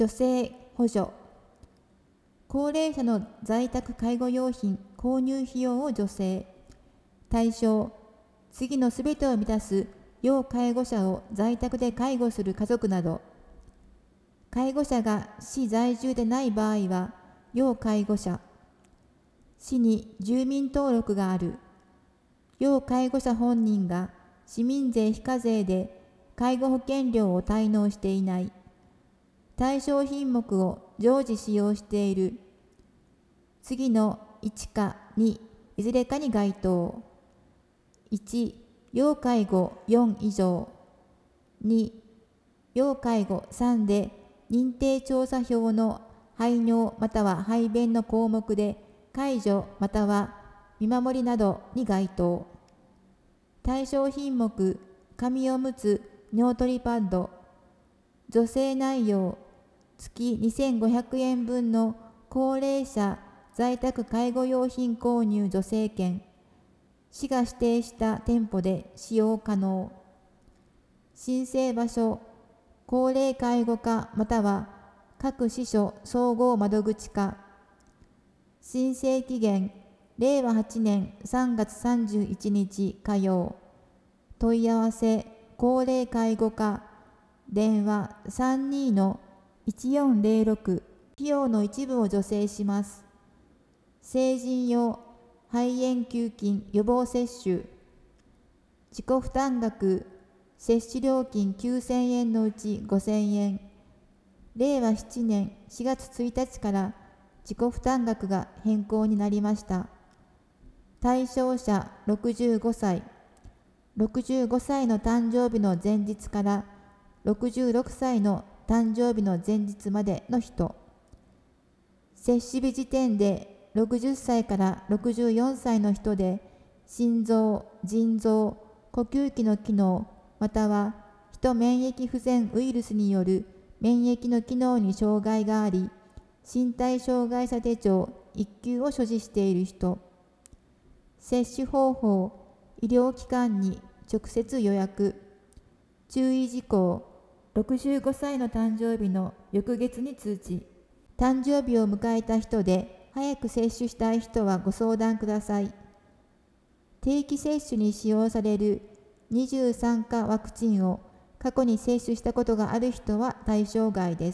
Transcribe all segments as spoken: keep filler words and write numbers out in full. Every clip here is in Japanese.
助成補助。高齢者の在宅介護用品購入費用を助成。対象、次のすべてを満たす要介護者を在宅で介護する家族など。介護者が市在住でない場合は、要介護者。市に住民登録がある。要介護者本人が市民税非課税で介護保険料を滞納していない。対象品目を常時使用している。次のいちかにいずれかに該当。いち、要介護よん以上。に、要介護さんで認定調査票の排尿または排便の項目で介助または見守りなどに該当。対象品目、紙おむつ、尿取りパッド。助成内容、月にせんごひゃくえん分の高齢者在宅介護用品購入助成券。市が指定した店舗で使用可能。申請場所、高齢介護課または各支所総合窓口課。申請期限、れいわはちねんさんがつさんじゅういちにち火曜。問い合わせ、高齢介護課。電話 さんにーのいちよんぜろろく。費用の一部を助成します。成人用肺炎球菌予防接種。自己負担額、接種料金きゅうせんえんのうちごせんえん。れいわななねんしがつついたちから自己負担額が変更になりました。対象者ろくじゅうごさい。ろくじゅうごさいの誕生日の前日からろくじゅうろくさいの誕生日の前日までの人。接種日時点でろくじゅっさいからろくじゅうよんさいの人で、心臓、腎臓、呼吸器の機能、または人免疫不全ウイルスによる免疫の機能に障害があり、身体障害者手帳いっきゅうを所持している人。接種方法、医療機関に直接予約。注意事項、ろくじゅうごさいの誕生日の翌月に通知。誕生日を迎えた人で早く接種したい人はご相談ください。定期接種に使用されるにじゅうさんかワクチンを過去に接種したことがある人は対象外です。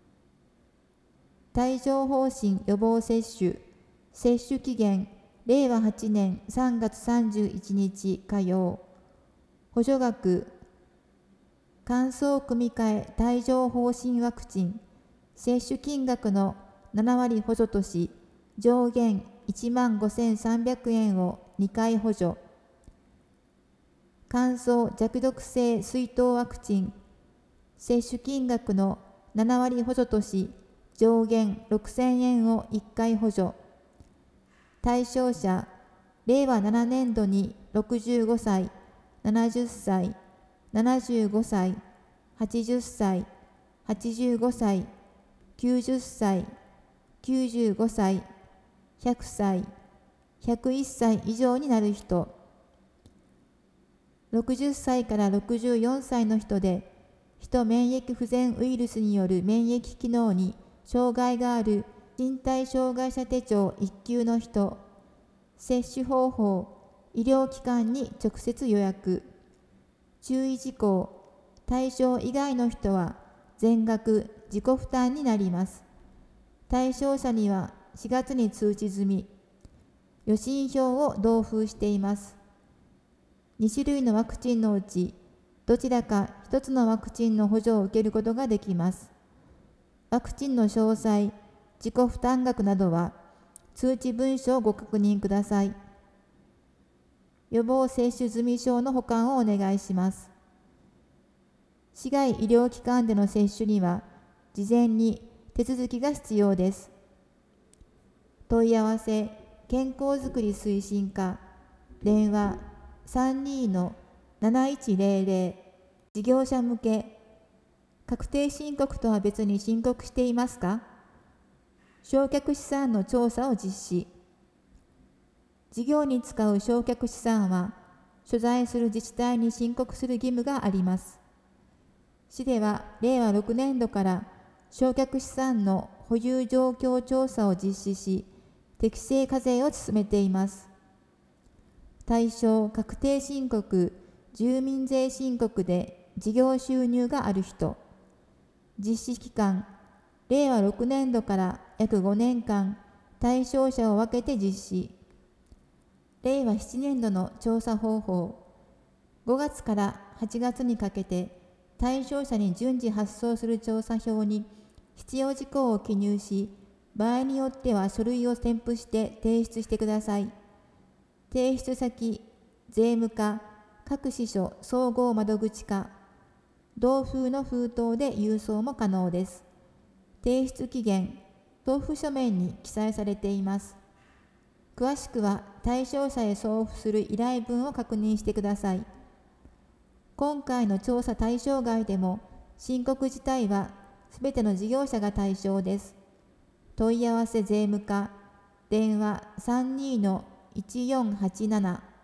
帯状疱疹予防接種。接種期限、れいわはちねんさんがつさんじゅういちにち火曜。補助額、乾燥組み換え帯状疱疹ワクチン。接種金額のななわり補助とし、上限いちまんごせんさんびゃくえんをにかい補助。乾燥弱毒性水痘ワクチン。接種金額のななわり補助とし、上限ろくせんえんをいっかい補助。対象者、れいわななねんどにろくじゅうごさい、ななじゅっさい、ななじゅうごさい、はちじゅっさい、はちじゅうごさい、きゅうじゅっさい、きゅうじゅうごさい、ひゃくさい、ひゃくいっさい以上になる人。ろくじゅっさいからろくじゅうよんさいの人で、人免疫不全ウイルスによる免疫機能に障害がある身体障害者手帳いっきゅうの人。接種方法、医療機関に直接予約。注意事項、対象以外の人は全額自己負担になります。対象者にはしがつに通知済み。予診票を同封しています。にしゅるいのワクチンのうち、どちらかひとつのワクチンの補助を受けることができます。ワクチンの詳細、自己負担額などは、通知文書をご確認ください。予防接種済証の保管をお願いします。市外医療機関での接種には、事前に手続きが必要です。問い合わせ、健康づくり推進課、電話 さんにーのなないちぜろぜろ。事業者向け、確定申告とは別に申告していますか？償却資産の調査を実施。事業に使う償却資産は、所在する自治体に申告する義務があります。市ではれいわろくねんどから償却資産の保有状況調査を実施し、適正課税を進めています。対象確定申告、住民税申告で事業収入がある人。実施期間、れいわろくねんどから約ごねんかん、対象者を分けて実施。れいわななねんどの調査方法。ごがつからはちがつにかけて、対象者に順次発送する調査票に必要事項を記入し、場合によっては書類を添付して提出してください。提出先、税務課、各支所総合窓口課、同封の封筒で郵送も可能です。提出期限、送付書面に記載されています。詳しくは対象者へ送付する依頼文を確認してください。今回の調査対象外でも、申告自体はすべての事業者が対象です。問い合わせ税務課、電話 さんにーのいちよんはちなな